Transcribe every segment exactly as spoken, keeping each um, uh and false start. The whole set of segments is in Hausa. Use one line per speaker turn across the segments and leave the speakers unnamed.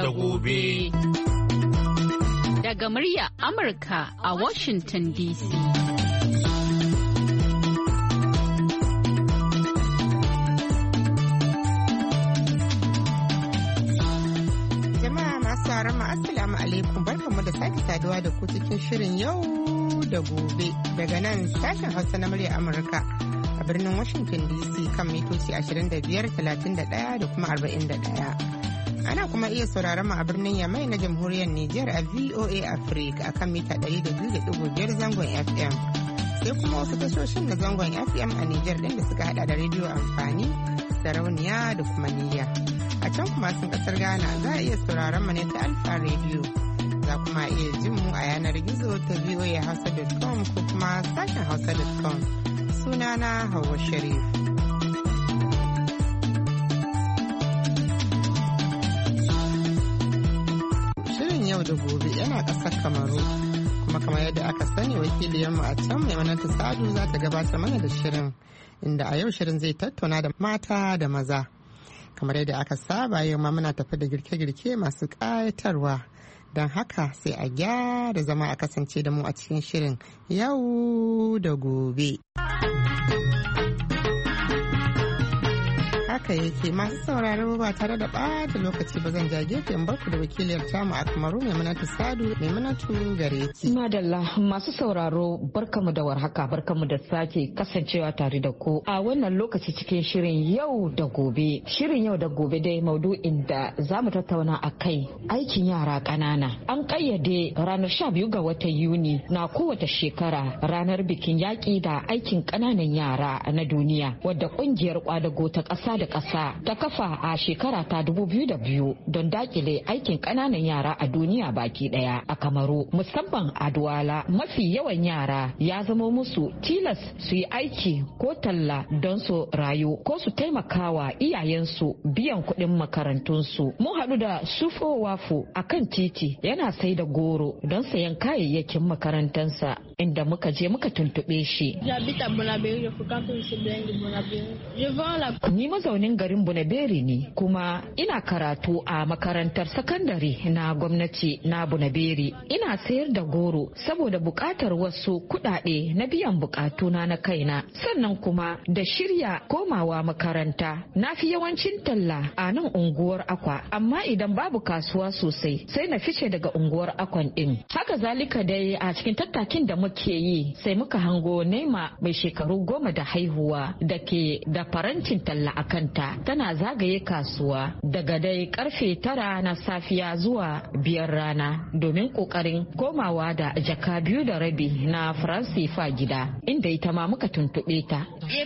da gobe.
Daga murya Amurka a Washington D C.
Jama'a masu harama assalamu alaikum, barkanmu da sake saduwa da ku cikin shirin yau da gobe daga nan sashen Hausa na murya Amurka a birnin Washington D C kan mitoci ashirin da biyar, talatin da ɗaya da kuma arba'in da ɗaya. Ana kuma iya sauraron mu a birnin Yamai na Jamhuriyar Nijar a V O A Africa a kan mita ɗari da biyu da ɗigo biyar zangon F M. Sai kuma wasu tashoshin na zangon F M a Nijar ɗin da suka hada da rediyo amfani, sarauniya da kuma niyya. A can kuma sun kasar Ghana za a iya sauraron mu ne ta Alfa Radio. Za kuma iya jin mu a yanar gizo ta v o a hausa dot com ko kuma sashen hausa dot com. Sunana Hauwa Sharif. Yau da gobe yana ƙasar Kamaru, kuma kamar yadda aka sani wakiliyarmu a can Maimunatu Sadu za ta gabatar mana da shirin, inda a yau shirin zai tattauna da mata da maza. Kamar yadda aka saba yau ma muna tafi da girke-girke masu ƙayatarwa, don haka sai a gyara zama a kasance da mu a cikin shirin yau da gobe. Haka yake masu sauraro ba tare da ɓata lokaci ba zan ja gefe in barku da wakiliyar tamu a Kamaru Maimunatu Sadu. Maimunatu gare ki.
Madalla masu sauraro barkamu da warhaka, barkamu da sake kasancewa tare da ku a wannan lokaci cikin shirin yau da gobe. Shirin yau da gobe dai maudu'in da za mu tattauna a kai aikin yara ƙanana. An ƙayyade ranar sha biyu ga watan Yuni na kowace shekara ranar bikin yaƙi da aikin ƙananan yara na duniya, wadda ƙungiyar ƙwadago ta ƙasa da ƙasa ta kafa a shekara ta dubu biyu da biyu don dakile aikin ƙananan yara a duniya baki ɗaya. A Kamaru musamman a Douala mafi yawan yara ya zama musu tilas su yi aiki ko talla don su rayu ko su taimakawa iyayensu biyan kuɗin makarantunsu. Mun haɗu da Sufo Wafo a kan titi yana sai da goro don sayan kayayyakin makarantansa, inda muka je muka tuntuɓe shi. Ni mazaunin garin Bunaberi ne, kuma ina karatu a makarantar sakandare na gwamnati na Bunaberi. Ina sayar da goro saboda bukatar wasu kudade na biyan bukatuna na kaina, sannan kuma da shirya komawa makaranta. Na fi yawancin talla a nan unguwar Akwa, amma idan babu kasuwa sosai sai na fice daga unguwar Akwan din. Haka zalika dai a cikin tattakin da muke yi sai muka hango Nema mai shekaru goma da haihuwa da ke da farantin talla a kanta, tana zagaye kasuwa daga dai karfe tara na safiya zuwa biyar rana domin kokarin komawa da jaka biyu da rabi na faransifa gida, inda ita ma muka tuntube ta.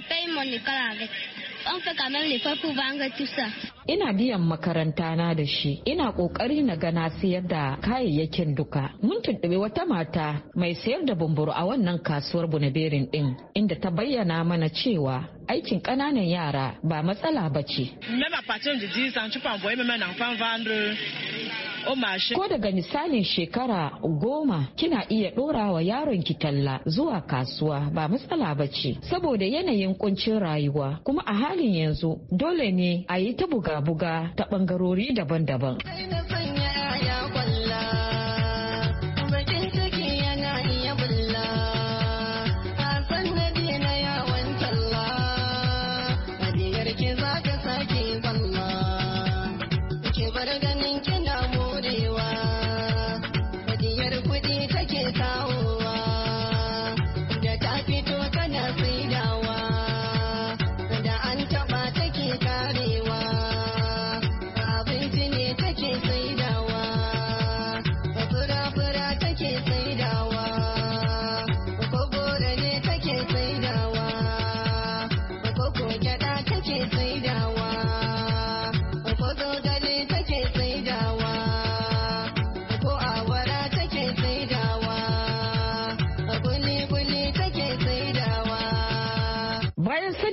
Ina biyan makaranta na da shi, ina kokari na gana sayar da kayayyakin duka. Mun tuntuɓi wata mata mai sayar da bumburu a wannan kasuwar Bunaberin din, inda ta bayyana mana cewa aikin ƙananan yara ba matsala ba ce. Ko daga misalin shekara goma kina iya ɗora wa yaron ki talla zuwa kasuwa, ba matsala ba ce, saboda yanayin kuncin rayuwa, kuma a halin yanzu dole ne a yi ta buga-buga ta ɓangarori daban-daban.
Take saidawa, ko zo gani take saidawa.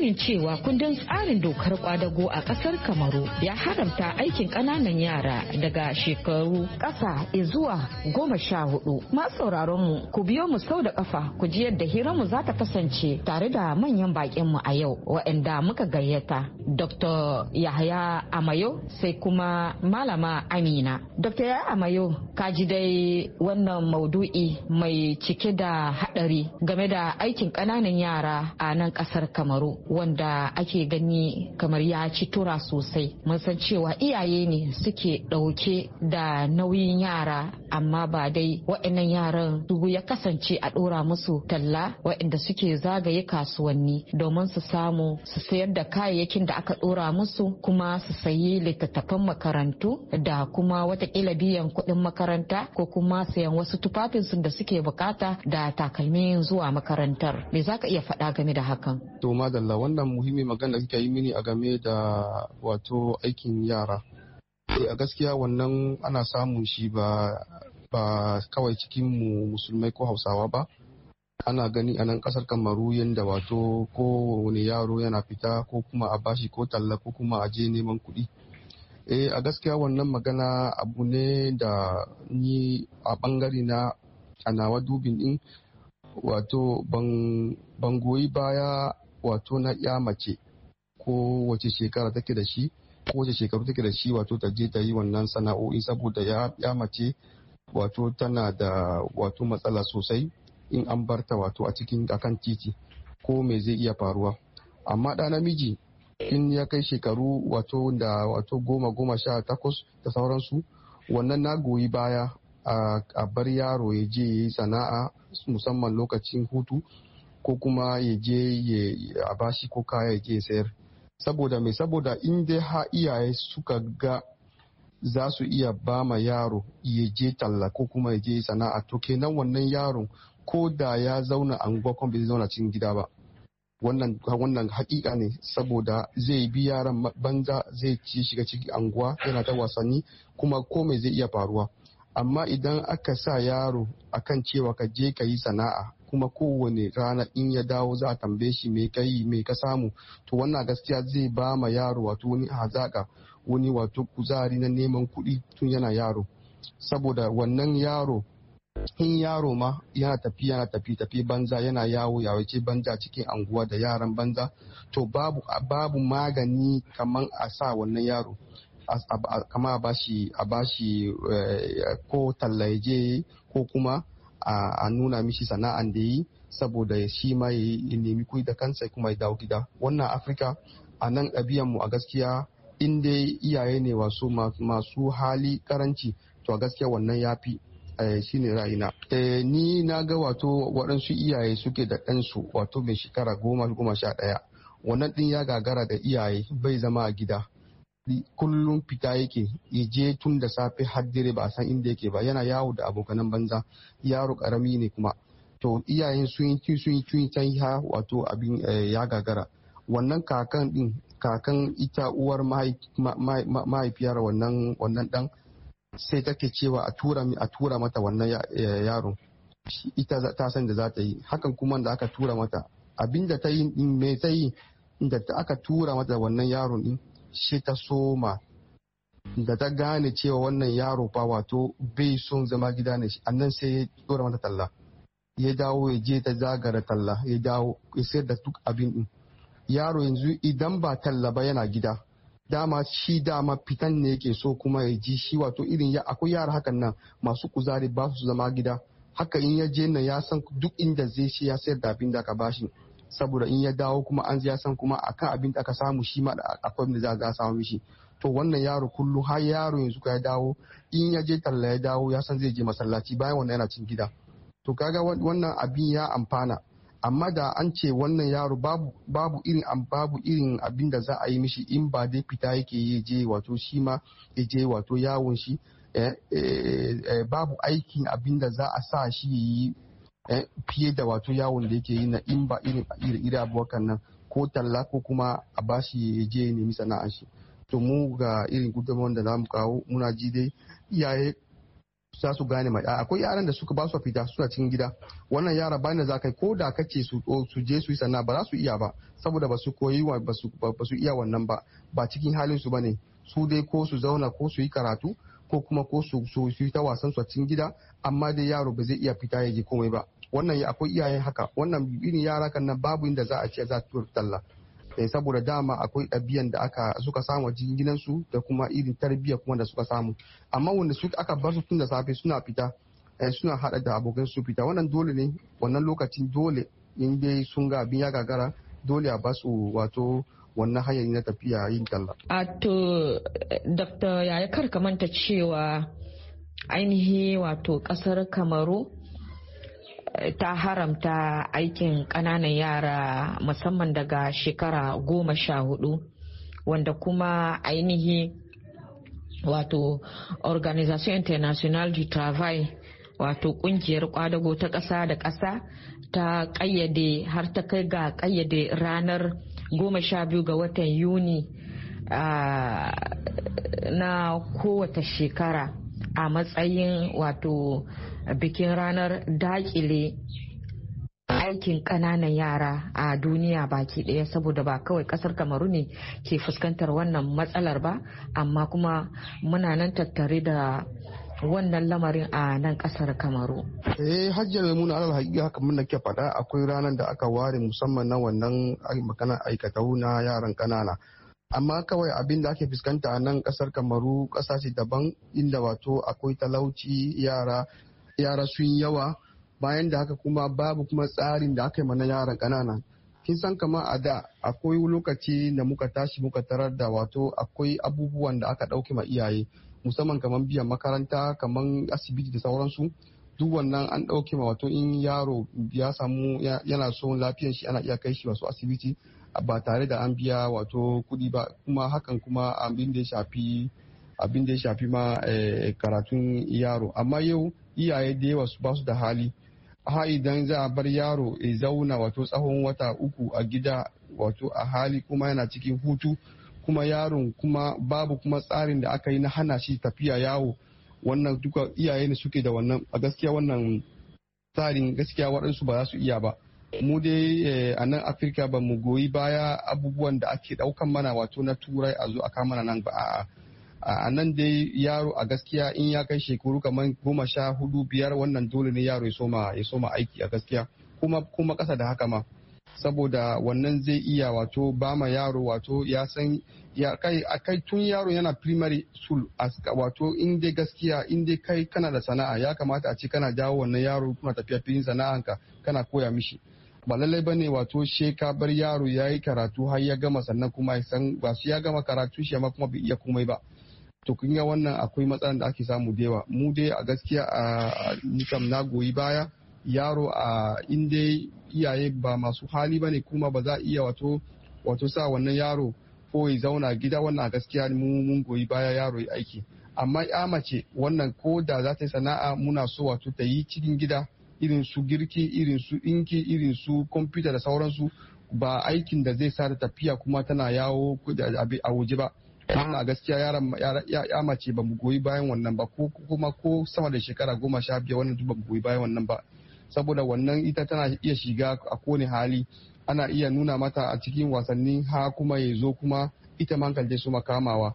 sanin cewa kundin tsarin dokar kwadago a kasar Kamaru ya haramta aikin ƙananan yara daga shekaru ƙasa zuwa goma sha hudu. Masu sauraron mu ku biyo mu sau da kafa ku ji yadda hiranmu za ta kasance tare da manyan bakin mu a yau waɗanda muka gayyata. Doctor Yahaya Amayo sai kuma Malama Amina. Doctor Yahaya Amayo, ka ji dai wannan maudu'i mai cike da haɗari game da aikin ƙananan yara a nan ƙasar Kamaru wanda ake gani kamar ya ci tura sosai. Mun san cewa iyaye ne suke ɗauke da nauyin yara amma ba dai waɗannan yaran su ya kasance a ɗora musu talla waɗanda suke zagaye kasuwanni domin su samu su sayar da kayayyakin da aka ɗora musu kuma su sayi littattafan makarantu da kuma watakila biyan kuɗin makaranta ko kuma sayan wasu tufafinsu da suke bukata da takalmin zuwa makarantar. Me za ka iya faɗa game da hakan?
To madalla, wannan muhimmin magana da kika yi mini a game da wato aikin yara. A gaskiya wannan ana samun shi ba ba kawai cikin mu musulmai ko hausawa ba. Ana gani a nan kasar Kamaru yadda wato kowane yaro yana fita ko kuma a bashi ko talla ko kuma a je neman kuɗi. Eh a gaskiya wannan magana abu ne da ni a bangare na a nawa dubin din wato ban goyi baya wato na ya mace ko wace shekara take da shi ko wace shekaru take da shi wato ta je ta yi wannan sana'o'i saboda ya mace wato tana da wato matsala sosai in an barta wato a cikin akan titi ko me zai iya faruwa. Amma ɗa namiji in ya kai shekaru wato da wato goma goma sha takwas da sauransu, wannan na goyi baya a bar yaro ya je ya yi sana'a musamman lokacin hutu ko kuma ya je a bashi ko kaya ya je ya sayar. Saboda mai saboda in dai ha iyaye suka ga za su iya ba ma yaro ya je talla ko kuma ya je sana'a, to kenan wannan yaron ko da ya zauna anguwa kuma bai zauna cikin gida ba. Wannan wannan hakika ne, saboda zai bi yaran banza, zai ci shiga cikin anguwa yana ta wasanni kuma komai zai iya faruwa. Amma idan aka sa yaro akan cewa ka je ka yi sana'a kuma kowane rana in ya dawo za a tambaye shi me ka yi me ka samu, to wannan gaskiya zai ba ma yaro wato wani hazaka, wani wato kuzari na neman kuɗi tun yana yaro. Saboda wannan yaro in yaro ma yana tafi yana tafi tafi banza, yana yawo yawace banza cikin anguwa da yaran banza, to babu babu magani kaman a sa wannan yaro kama a bashi a bashi ko tallaje ko kuma a nuna mishi sana'an da yi saboda shi ma ya nemi kuɗi da kansa kuma ya dawo gida. Wannan Afirka a nan ɗabi'an mu a gaskiya in dai iyaye ne wasu masu hali karanci, to a gaskiya wannan ya fi shi ne ra'ayina. Ni na ga wato waɗansu iyaye suke da ɗansu wato mai shekara goma goma sha ɗaya, wannan ɗin ya gagara da iyaye, bai zama a gida, kullum fita yake, ya je tun da safe har dare ba a san inda yake ba, yana yawo da abokanan banza, yaro karami ne kuma. To iyayen sun yi sun yi tun can ha wato abin ya gagara. Wannan kakan ɗin, kakan ita uwar mahaifiyar wannan wannan ɗan, sai take cewa a tura a tura mata wannan yaron, ita ta san da za ta yi hakan. Kuma da aka tura mata abinda ta yi me ta yi, da aka tura mata wannan yaron din, shi ta soma da ta gane cewa wannan yaro fa wato bai son zama gida ne, annan sai ya tura mata talla, ya dawo ya je ta zagara talla, ya dawo ya sayar da duk abin din. Yaro yanzu idan ba talla ba yana gida, dama shi dama fitan ne yake so kuma ya ji shi wato irin ya akwai yara hakan nan masu kuzari ba su zama gida, haka in ya je nan ya san duk inda zai shi ya sayar da abin da aka bashi, saboda in ya dawo kuma an ya san kuma akan abin da aka samu shi ma akwai abin da za a samu mishi. To wannan yaro kullum har yaro yanzu ka ya dawo, in ya je talla ya dawo ya san zai je masallaci, bayan wannan yana cin gida. To kaga wannan abin ya amfana. Amma da an ce wannan yaro babu babu irin babu irin abin da za a yi mishi in ba dai fita yake yi je wato shi ma ya je wato yawon shi, eh, eh, eh, babu aikin abin da za a sa shi yi eh, fiye da wato yawon da yake yi na in ba irin iri abubuwan nan ko talla ko kuma a bashi ya je nemi sana'ar shi. To mu ga irin gudunmawar da za mu kawo, muna ji dai iyaye za su gane mai akwai yaran da suka ba su fita suna cikin gida wannan yara bayan da za kai ko da kace su su je su yi sana'a ba za su iya ba saboda ba su koyi ba su ba su iya wannan ba ba cikin halin su bane su dai ko su zauna ko su yi karatu ko kuma ko su su yi ta wasan su a cikin gida amma dai yaro ba zai iya fita ya je komai ba wannan akwai iyayen haka wannan irin yara kan nan babu inda za a ce za su talla saboda dama akwai ɗabi'an da aka suka samu a cikin gidansu da kuma irin tarbiyya kuma da suka samu amma wanda su aka bar su tun da safe suna fita suna hada da abokan su fita wannan dole ne wannan lokacin dole in dai sun ga abin ya gagara dole a ba su wato wannan hanyar na tafiya yin talla.
A to Dokta Yaya kar ka manta cewa ainihi wato kasar Kamaru ta haramta aikin ƙananan yara musamman daga shekara goma sha hudu wanda kuma ainihi wato Organisation International du Travail wato kungiyar kwadago ta ƙasa da ƙasa ta ƙayyade har ta kai ga ƙayyade ranar goma sha biyu ga watan Yuni na kowace shekara a matsayin wato bikin ranar dakile aikin ƙananan yara a duniya baki ɗaya saboda ba kawai ƙasar Kamaru ne ke fuskantar wannan matsalar ba amma kuma muna nan tattare da wannan lamarin a nan ƙasar Kamaru.
Eh hajjar Maimuna alal haƙiƙa haka mun ke faɗa akwai ranar da aka ware musamman na wannan magana aikatau na yaran ƙanana. Amma kawai abin da ake fuskanta a nan ƙasar Kamaru ƙasa ce daban inda wato akwai talauci yara yara sun yawa bayan da haka kuma babu kuma tsarin da aka yi mana yaran ƙanana kin san kama a da akwai lokaci da muka tashi muka tarar da wato akwai abubuwan da aka ɗauke ma iyaye musamman kamar biyan makaranta kamar asibiti da sauransu duk wannan an ɗauke ma wato in yaro ya samu yana son lafiyan shi ana iya kai shi wasu asibiti ba tare da an biya wato kuɗi ba kuma hakan kuma abin da ya shafi abin da ya shafi ma karatun yaro amma yau iyaye da yawa ba su da hali ha idan za a bar yaro ya zauna wato tsawon wata uku a gida wato a hali kuma yana cikin hutu kuma yaron kuma babu kuma tsarin da aka yi na hana shi tafiya yawo wannan duka iyaye ne suke da wannan a gaskiya wannan tsarin gaskiya waɗansu ba za su iya ba mu dai a nan afirka ba mu goyi baya abubuwan da ake ɗaukan mana wato na turai a zo a kama nan ba a'a a nan dai yaro a gaskiya in ya kai shekaru kamar goma sha hudu biyar wannan dole ne yaro ya soma ya soma aiki a gaskiya kuma kuma kasa da haka ma saboda wannan zai iya wato ba ma yaro wato ya san ya kai kai tun yaro yana primary school wato in dai gaskiya in dai kai kana da sana'a ya kamata a ce kana jawo wannan yaro kuma tafiya filin sana'anka kana koya mishi ba lallai bane wato she ka bar yaro ya yi karatu har ya gama sannan kuma ya san ba su ya gama karatu shi amma kuma bai iya komai ba to kun ga wannan akwai matsalar da ake samu da yawa mu dai a gaskiya a nikam na goyi baya yaro a inda iyaye ba masu hali ba ne kuma ba za a iya wato wato sa wannan yaro ko ya zauna gida wannan a gaskiya mu mun goyi baya yaro ya aiki amma ya mace wannan ko da za ta yi sana'a muna so wato ta yi cikin gida irin su girki irin su inki irin su kwamfuta da sauransu ba aikin da zai sa da tafiya kuma tana yawo a waje ba wannan gaskiya yaran ya mace ba mu goyi bayan wannan ba ko kuma ko sama da shekara goma sha biyar wannan ba mu goyi bayan wannan ba saboda wannan ita tana iya shiga a kowane hali ana iya nuna mata a cikin wasanni ha kuma ya zo kuma ita man kalje su makamawa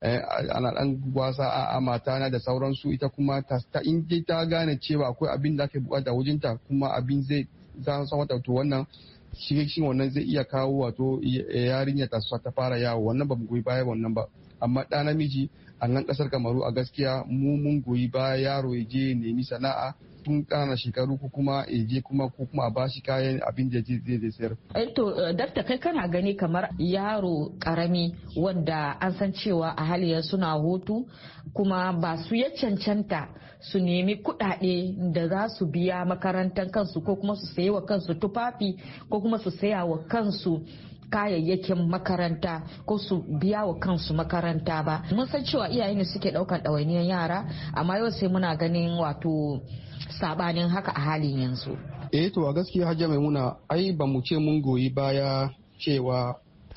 ana dan wasa a mata na da sauransu ita kuma ta in ta gane cewa akwai abin da ake bukata wajenta kuma abin zai za su mata to wannan shi wannan zai iya kawo wato yarinya ta ta fara yawo wannan ba mu goyi baya wannan ba amma ɗa namiji a nan ƙasar Kamaru a gaskiya mu mun goyi baya yaro ya je nemi sana'a tun ƙana shekaru ko kuma ya je kuma ko kuma a bashi kayan abin da zai zai sayar.
Eh to dakta kai kana gani kamar yaro karami wanda an san cewa a haliyar suna hutu kuma ba su ya cancanta su nemi kuɗaɗe da za su biya makarantar kansu ko kuma su sayi wa kansu tufafi ko kuma su saya wa kansu kayayyakin makaranta ko su biya wa kansu makaranta ba mun san cewa iyaye ne suke ɗaukar ɗawainiyar yara amma yau sai muna ganin wato sabanin haka a halin yanzu.
Eh to a gaskiya Hajiya Maimuna ai ba mu ce mun goyi baya cewa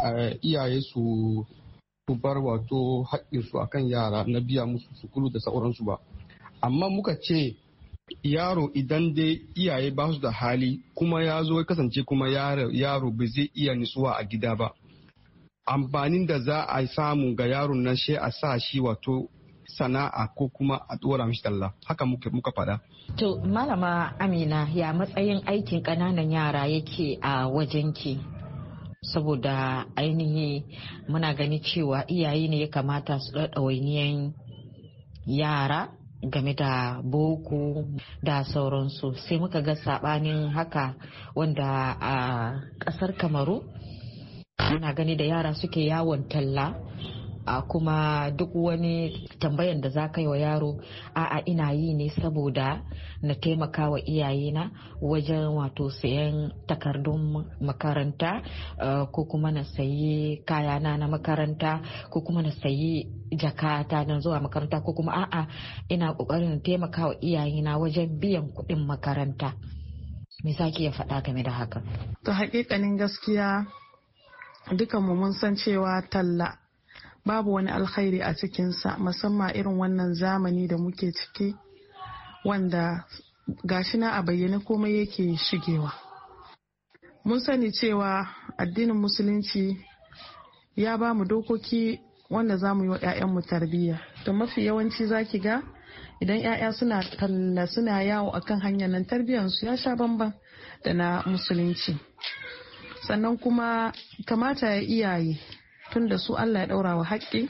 iyaye su su bar wato haƙƙinsu akan yara na biya musu sukulu da sauransu ba amma muka ce yaro idan dai iyaye ba su da hali kuma ya zo ya kasance kuma yaro ba zai iya nutsuwa a gida ba, amfanin da za a samu ga yaron nan shi a sa shi wato sana'a ko kuma a dora mishi talla, haka muka faɗa.
To malama Amina, ya matsayin aikin ƙananan yara yake a wajenki? Saboda ainihi muna gani cewa iyaye ne ya kamata su ɗawainiyan yara game da boko da sauransu, sai muka ga saɓanin haka wanda a ƙasar Kamaru muna gani da yara suke yawon talla. a kuma duk wani tambayan da za ka yi wa yaro a'a ina yi ne saboda na taimaka wa iyayena wajen wato sayan takardun makaranta ko kuma na sayi kayana na makaranta ko kuma na sayi jakata na zuwa makaranta ko kuma a'a ina kokarin taimaka wa iyayena wajen biyan kuɗin makaranta. Me za ki iya faɗa game da haka?
To hakikanin gaskiya dukanmu mun san cewa talla babu wani alkhairi a cikinsa, musamman irin wannan zamani da muke ciki wanda gashi na a bayyane komai yake shigewa. Mun sani cewa addinin musulunci ya ba mu dokoki wanda za mu yi wa 'ya'yanmu tarbiyya. To mafi yawanci zaki ga idan 'ya'ya suna talla suna yawo akan hanyar nan, tarbiyyarsu ya sha bamban da na musulunci. Sannan kuma kamata ya iyaye tun da su Allah ya daura wa haƙƙi,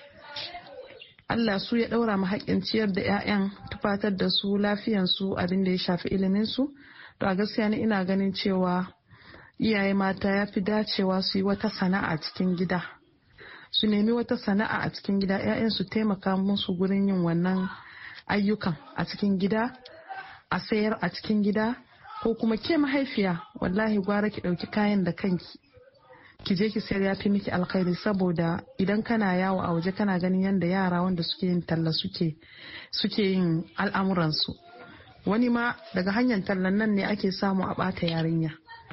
Allah su ya daura ma haƙƙin ciyar da 'ya'yan, tufatar da su, lafiyansu, abin da ya shafi iliminsu. To a gaskiya ni ina ganin cewa iyaye mata ya fi dacewa su yi wata sana'a cikin gida, su nemi wata sana'a a cikin gida, 'ya'yan su taimaka musu gurin yin wannan ayyukan a cikin gida, a sayar a cikin gida, ko kuma ke mahaifiya wallahi gwara ki ɗauki kayan da kanki ki je ki sayar, ya fi miki alkhairi. Saboda idan kana yawo a waje kana ganin yadda yara wanda suke yin talla suke suke yin al'amuransu, wani ma daga hanyar tallan nan ne ake samu a ɓata yarinya,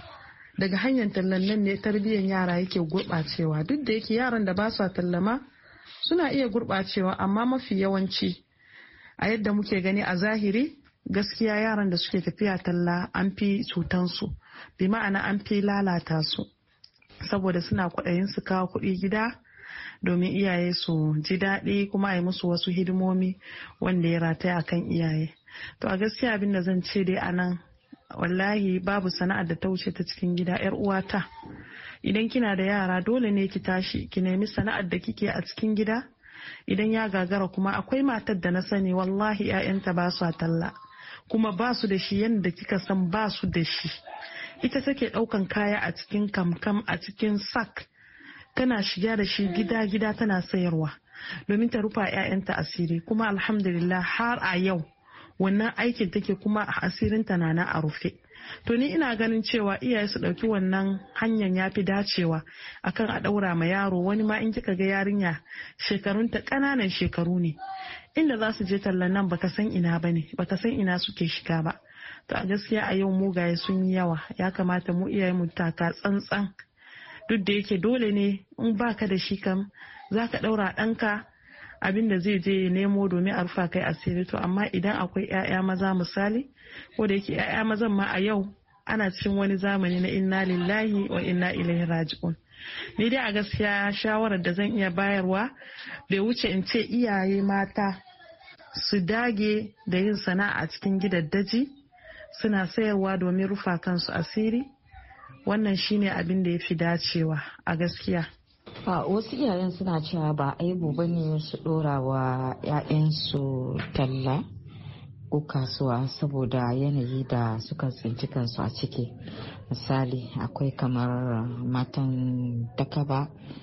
daga hanyar tallan nan ne tarbiyyar yara yake gurɓacewa. Duk da yake yaran da ba su tallama suna iya gurɓacewa, amma mafi yawanci a yadda muke gani a zahiri gaskiya yaran da suke tafiya talla an fi cutansu, bi ma'ana an fi lalata su, saboda suna kwaɗayin su kawo kuɗi gida domin iyaye su ji daɗi kuma a yi musu wasu hidimomi wanda ya rataya a kan iyaye. To a gaskiya abin da zan ce dai a nan, wallahi babu sana'ar da ta wuce ta cikin gida. Yar uwata, idan kina da yara dole ne ki tashi ki nemi sana'ar da kike a cikin gida. Idan ya gagara kuma akwai matar da na sani wallahi 'ya'yanta ba su talla kuma ba su da shi yadda kika san ba su da shi. Ita take ɗaukan kaya a cikin kamkam a cikin sak tana shiga da shi gida-gida tana sayarwa domin ta rufa 'ya'yanta asiri, kuma alhamdulillah har a yau wannan aikin take kuma asirinta na na a rufe. To ni ina ganin cewa iyaye su ɗauki wannan hanyar ya fi dacewa akan a ɗaura ma yaro. Wani ma in kika ga yarinya shekarunta ƙananan shekaru ne, inda za su je tallan nan baka san ina ba ne, baka san ina suke shiga ba. To a gaskiya a yau mugaye sun yi yawa, ya kamata mu iyaye mu taka tsantsan. Duk da yake dole ne in baka da shi kam za ka ɗaura ɗanka abin da zai je ya nemo domin a rufa kai asiri. To amma idan akwai 'ya'ya maza misali, ko da yake 'ya'ya mazan ma a yau ana cikin wani zamani na inna lillahi wa inna ilaihi raji'un. Ni dai a gaskiya shawarar da zan iya bayarwa bai wuce in ce iyaye mata su dage da yin sana'a a cikin gidaddaji suna sayarwa domin rufa kansu asiri. Wannan shine abin da ya fi dacewa a gaskiya.
A wasu iyayen suna cewa ba aibu ba ne su dora wa 'ya'yansu talla ko kasuwa saboda yanayi da suka tsinci kansu a ciki. Misali akwai kamar matan takaba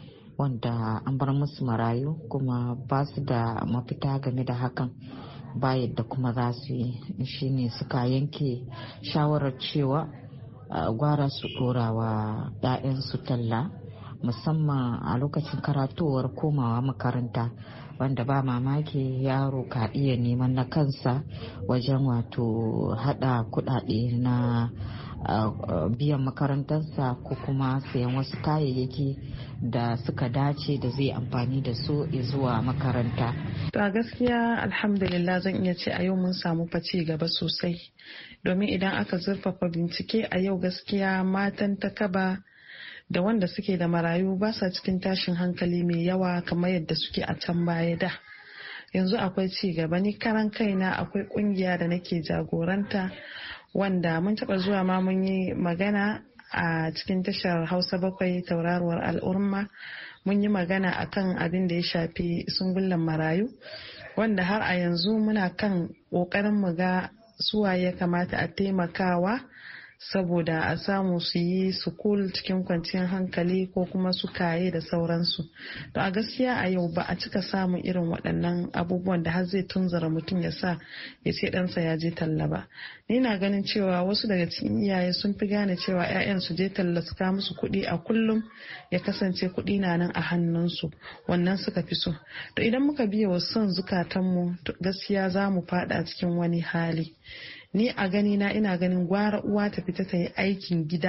wanda an bar musu marayu kuma ba su da mafita game da hakan, ba yadda kuma za su yi, shine suka yanke shawarar cewa gwara su dora wa 'ya'yansu talla musamman a lokacin karatowar komawa makaranta wanda ba mamaki yaro ka iya neman na kansa wajen wato hada kudade na uh, biyan makarantarsa ko kuma sayan wasu kayayyaki da suka dace da zai amfani da su zuwa makaranta.
To a gaskiya alhamdulillah zan iya ce a yau mun samu ci gaba sosai, domin idan aka zurfafa bincike a yau gaskiya matan ta kaba da wanda suke da marayu ba sa cikin tashin hankali mai yawa kamar yadda suke a can baya da. Yanzu akwai ci gaba, ni karan kaina akwai kungiya da nake jagoranta wanda mun taba zuwa ma mun yi magana a cikin tashar Hausa bakwai tauraruwar al'umma, mun yi magana akan abin da ya shafi sungullan marayu, wanda har a yanzu muna kan kokarin mu ga suwaye ya kamata a taimakawa saboda a samu su yi sukul cikin kwanciyar hankali ko kuma su kaye da sauransu. To a gaskiya a yau ba a cika samun irin waɗannan abubuwan da har zai tunzura mutum ya sa ya ce ɗansa ya je talla ba. Ni na ganin cewa wasu daga cikin iyaye sun fi gane cewa 'ya'yan su je talla su kawo musu kuɗi a kullum ya kasance kuɗi na nan a hannunsu, wannan suka fi so. To idan muka biya wa son zukatanmu gaskiya za mu faɗa cikin wani hali. Ni a gani na ina ganin gwara uwa ta fita ta yi aikin gida,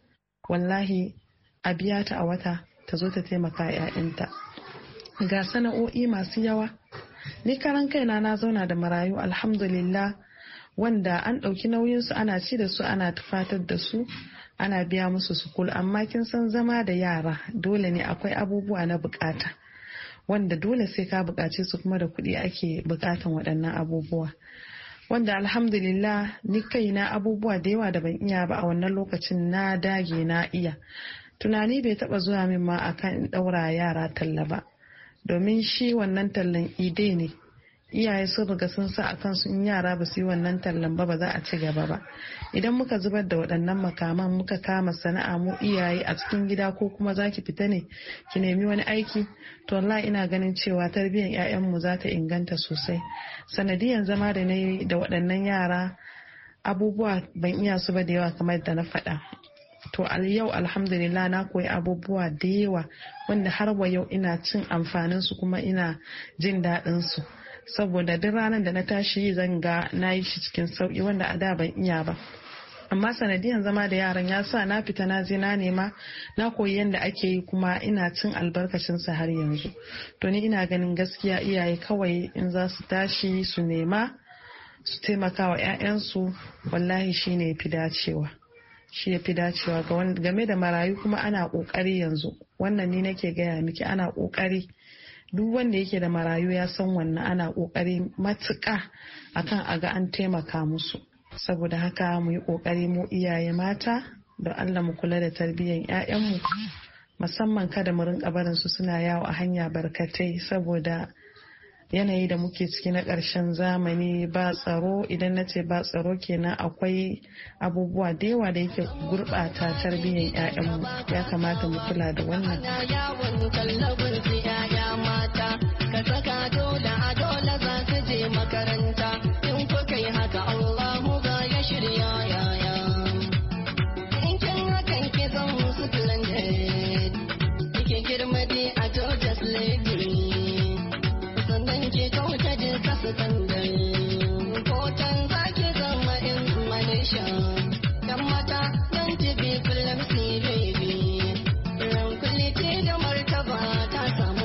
wallahi a biya ta a wata ta zo ta taimaka 'ya'yanta. Ga sana'o'i masu yawa, ni karan kaina na zauna da marayu alhamdulillah, wanda an ɗauki nauyinsu ana ci da su ana tufatar da su ana biya musu sukul, amma kin san zama da yara dole ne akwai abubuwa na bukata wanda dole sai ka bukace su, kuma da kuɗi ake bukatan waɗannan abubuwa. Wanda alhamdulillah ni kaina abubuwa da yawa da ban iya ba a wannan lokacin na dage na iya. Tunani bai taba zuwa min ma akan in daura yara talla ba, domin shi wannan tallan ide ne, iyaye sun riga sun sa akan su in yara ba su yi wannan tallan ba ba za a ci gaba ba. Idan muka zubar da waɗannan makaman muka kama sana'a mu iyaye a cikin gida, ko kuma za ki fita ne ki nemi wani aiki, to wallahi ina ganin cewa tarbiyyar 'ya'yanmu za ta inganta sosai. Sanadiyan zama da na yi da waɗannan yara abubuwa ban iya su ba da yawa kamar da na faɗa. To yau alhamdulillah na koyi abubuwa da yawa wanda har wa yau ina cin amfanin su kuma ina jin daɗin su, saboda duk ranar da na tashi zan ga na yi shi cikin sauki wanda a da ban iya ba. Amma sanadiyan zama da yaran ya sa na fita na je na nema na koyi yadda ake yi, kuma ina cin albarkacinsa har yanzu. To ni ina ganin gaskiya iyaye kawai in za su tashi su nema su taimaka wa 'ya'yansu, wallahi shi ne fi dacewa shi ya fi dacewa game da marayu. Kuma ana kokari yanzu, wannan ni nake gaya miki, ana kokari. Duk wanda yake da marayu ya san wannan, ana kokari matuƙa akan a ga an taimaka musu. Saboda haka mu yi kokari mu iyaye mata da Allah mu kula da tarbiyyar 'ya'yanmu, musamman kada mu rinka barin su suna yawo a hanya barkatai, saboda yanayi da muke ciki na ƙarshen zamani ba tsaro. Idan na ce ba tsaro kenan akwai abubuwa da yawa da yake gurɓata tarbiyyar 'ya'yanmu, ya kamata mu kula da wannan. Ka saka dole a dole za su je makaranta, in kuka yi haka Allahu ga ya shirya yaya. In kin hakan ki zan musu splendid, ki girma dai a Georgia's lady, sannan ki kauta jinsa su kandai, hoton za ki zama in Malaysia, dan mata don to be film see baby, ran kuliti da martaba ta samu.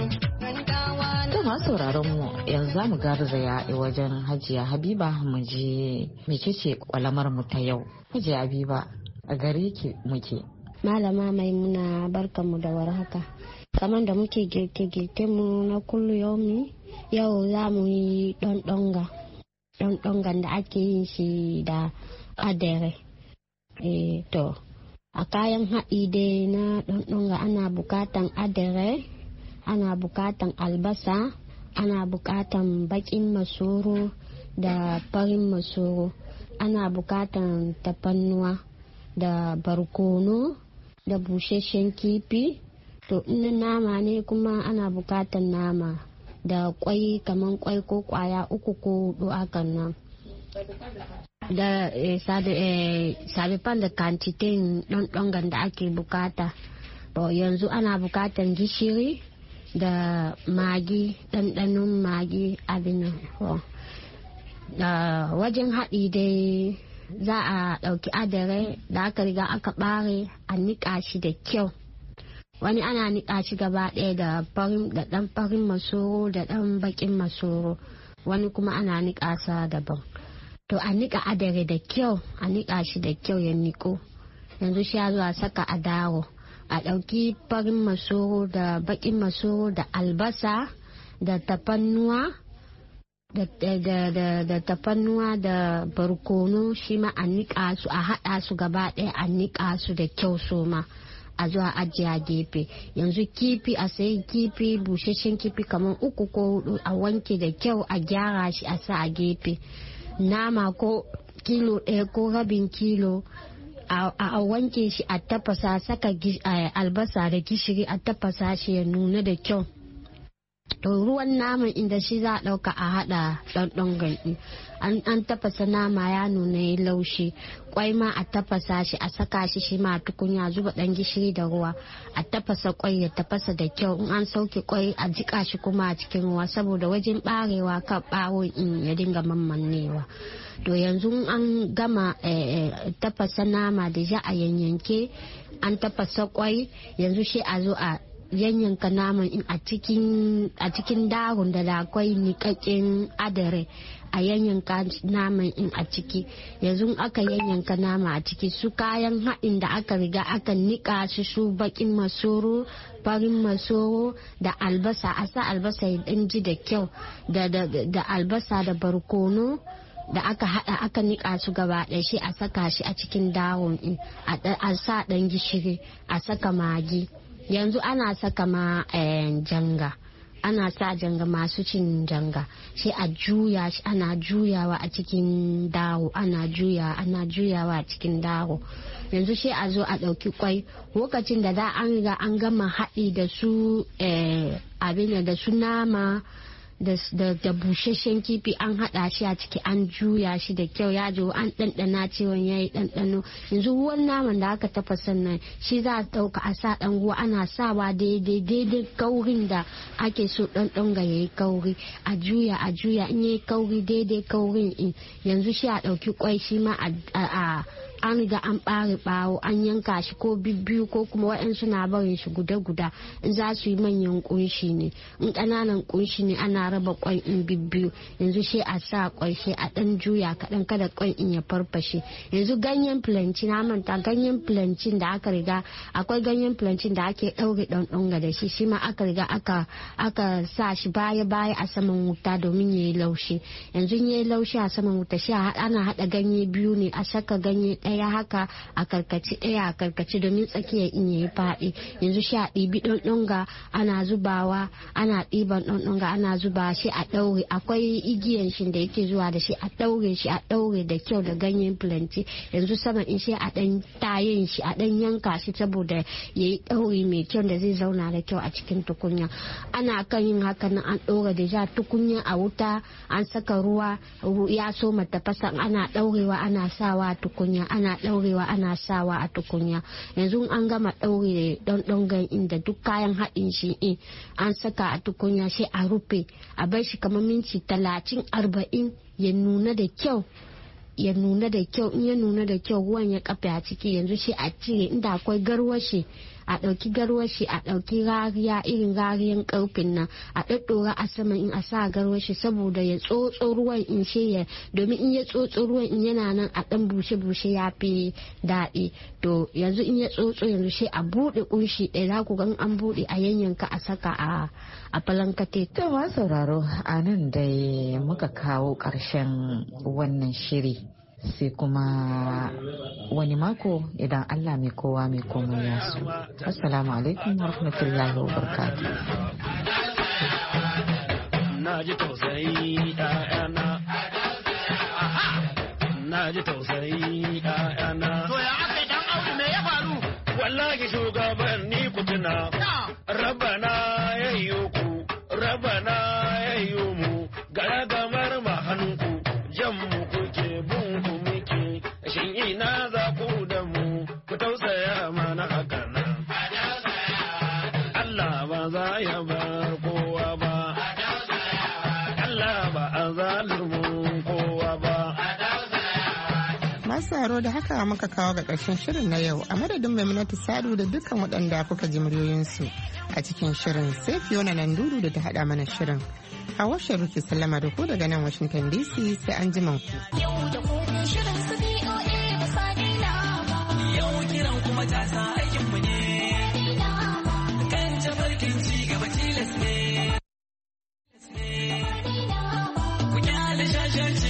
Masu sauraron mu yanzu za mu garzaya wajen Hajiya Habiba mu je mecece kwalamar mu ta yau. Hajiya Habiba a gare ki muke.
Malama Maimuna barkanmu da warhaka. Kamar da muke girke-girke mu na kullu yaumi, yau za mu yi ɗonɗonga. Ɗonɗongan da ake yin shi da adere. E, to, a kayan haɗi dai na ɗonɗonga ana bukatan adere, ana bukatan albasa, ana bukatan bakin masoro da farin masoro, ana bukatan tafannuwa da barkono da busasshen kifi. To in nama ne kuma ana bukatan nama da kwai, kaman kwai ko kwaya uku ko hudu hakan nan. Da eh, sabifan da kantitin ɗonɗongan da ake bukata. To yanzu ana bukatan gishiri, da magi, ɗanɗanon magi abin da wajen haɗi dai za a ɗauki adare da aka riga aka ɓare a niƙa shi da kyau. Wani ana niƙa shi gaba ɗaya da ɗan farin masoro da ɗan baƙin masoro, wani kuma ana niƙa sa daban. To a niƙa adare da kyau, a niƙa shi da kyau ya niƙo. Yanzu shi ya zo a saka a daro, a ɗauki farin masoro da baƙin masoro da albasa da tafannuwa da, da, da, da, da tafannuwa da barkono shi ma a niƙa su, a haɗa su gaba ɗaya a niƙa su da kyau su ma. A zuwa ajiye a gefe. Yanzu kifi, a sayi kifi, busasshen kifi kamar uku ko hudu, a wanke da kyau, a gyara shi a sa a gefe. Nama ko kilo ɗaya ko rabin kilo a wanke shi, a tafasa, saka albasa da gishiri, a tafasa shi ya nuna da kyau. To ruwan naman inda shi za a ɗauka a haɗa ɗanɗan gandi. An tafasa nama ya nuna ya laushi, kwai ma a tafasa shi, a saka shi shi ma tukunya, zuba ɗan gishiri da ruwa, a tafasa kwai ya tafasa da kyau. In an sauke kwai a jika shi kuma a cikin ruwa saboda wajen ɓarewa kan ɓawon in ya dinga mammannewa. To yanzu an gama tafasa nama da za a yanyanke, an tafasa kwai, yanzu shi a zo a yanyanka naman in a cikin a cikin daron da da akwai niƙaƙƙen adare, a yanyanka naman in a ciki. Yanzu aka yanyanka nama a ciki, su kayan haɗin da aka riga aka niƙa su su baƙin masoro, farin masoro da albasa, a sa albasa ya ɗan ji da kyau, da, da, da albasa da barkono da aka hada aka nika su gaba ɗaya, shi a saka shi a cikin dawon in a sa ɗan gishiri, a saka magi. Yanzu ana saka ma janga, ana sa janga, masu cin janga shi a juya shi, ana juyawa a cikin dawo, ana juya ana juyawa a cikin dawo. Yanzu shi a zo a ɗauki kwai, lokacin da da an riga an gama haɗi da su abin da su nama da, da, da busasshen kifi, an haɗa shi a ciki, an juya shi da kyau, ya jo an ɗanɗana cewa ya yi ɗanɗano. Yanzu ruwan naman da aka tafasa nan shi za a ɗauka a sa ɗan ruwa, ana sawa daidai daidai kaurin da ake so ɗanɗan ga ya yi kauri, a juya a juya, in ya yi kauri daidai kaurin in yanzu shi a ɗauki kwai shi ma a an riga an ɓare ɓawo, an yanka shi ko bibbiyu ko kuma waɗansu na barin shi guda-guda in za su yi manyan kunshi ne. In ƙananan kunshi ne ana raba kwai in bibbiyu. Yanzu shi a sa kwai shi a ɗan juya kaɗan kada kwai in ya farfashe. Yanzu ganyen plantain, na manta ganyen plantain da aka riga, akwai ganyen plantain da ake ɗaure ɗanɗanga da shi, shi ma aka riga aka aka sa shi baya-baya a saman wuta domin ya yi laushi. Yanzu ya yi laushi a saman wuta, shi ana haɗa ganye biyu ne, a saka ganye ɗaya ɗaya haka a karkaci ɗaya a karkaci domin tsakiyar in yayi faɗi. Yanzu shi a ɗibi ɗonɗonga ana zubawa, ana ɗiban ɗonɗonga ana zuba shi a ɗaure, akwai igiyan shi da yake zuwa da shi, a ɗaure shi a ɗaure da kyau da ganyen plantain. Yanzu sama in shi a ɗan tayin shi a ɗan yanka shi saboda yayi ɗaure mai kyau da zai zauna da kyau a cikin tukunya. Ana kan yin haka nan an ɗora da ja tukunya a wuta, an saka ruwa ya so tafasa, ana ɗaurewa ana sawa tukunya, ana ɗaurewa ana sawa a tukunya. Yanzu an gama ɗaure ɗonɗongan inda duk kayan haɗin shi in an saka a tukunya, sai a rufe a bar shi kamar minti talatin arba'in ya nuna da kyau ya nuna da kyau. In ya nuna da kyau ruwan ya kafe a ciki, yanzu shi a cire, inda akwai garwashi a ɗauki garwashi, a ɗauki rariya irin rariyan ƙarfin nan a ɗaɗɗora a sama in a sa garwashi saboda ya tsotso ruwan in shi ya, domin in ya tsotso ruwan in yana nan a ɗan bushe-bushe ya fi daɗi. To yanzu in ya tsotso yanzu shi a buɗe ƙunshi ɗaya, za ku ga an buɗe a yanyanka a saka a a falankate.
To ma sauraro, a nan dai muka kawo ƙarshen wannan shiri, sai kuma wani mako idan Allah mai kowa mai komai ya so. Assalamu alaikum wa rahmatullahi wa barakatuh.
Na ji tausayi ɗayana, na ji tausayi ɗayana. To ya aka dan Audu me ya faru? Wallahi shugabanni ku tuna, Rabbana yayyo ku, Rabbana yayyo mu, garagamar mahanku, jan mu kuke bin ku muke, shin ina za ku da mu, ku tausaya mana haka nan. Allah ba za ya ba. san kowa ba.
Masu haro da haka muka kawo ga ƙarshen shirin na yau a madadin Maimunatu Sadu da dukkan waɗanda kuka ji muryoyinsu a cikin shirin sai Fiona Nanduru da ta haɗa mana shirin. Hawa Sharuki sallama da ku daga nan Washington D C sai an ji ku.
Yau da gobe shirin su B O A ba sa daina ba. Yau kiran kuma ta sa aikinmu ne. Kan tafarkin ci gaba tilas ne.